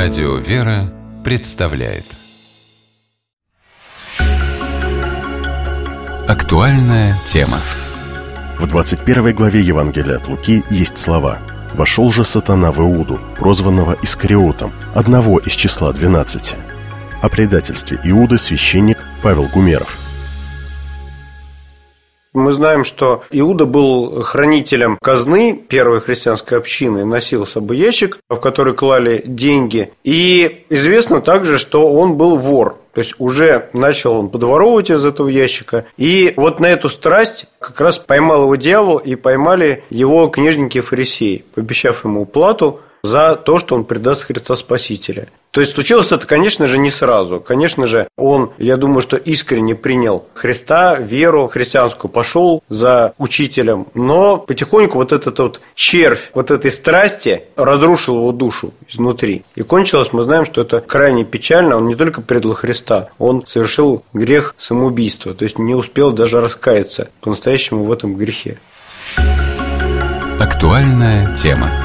Радио «Вера» представляет актуальная тема. В 21 главе Евангелия от Луки есть слова: «Вошел же сатана в Иуду, прозванного Искариотом, одного из числа 12». О предательстве Иуды священник Павел Гумеров. Мы знаем, что Иуда был хранителем казны первой христианской общины, носил с собой ящик, в который клали деньги. И известно также, что он был вор. То есть уже начал он подворовывать из этого ящика. И вот на эту страсть как раз поймал его дьявол, и поймали его книжники и фарисеи, пообещав ему плату за то, что он предаст Христа Спасителя. То есть случилось это, конечно же, не сразу. Конечно же, он, я думаю, что искренне принял Христа, веру христианскую, пошел за учителем. Но потихоньку вот этот вот червь вот этой страсти разрушил его душу изнутри. И кончилось, мы знаем, что это крайне печально. Он не только предал Христа, он совершил грех самоубийства. То есть не успел даже раскаяться по-настоящему в этом грехе. Актуальная тема.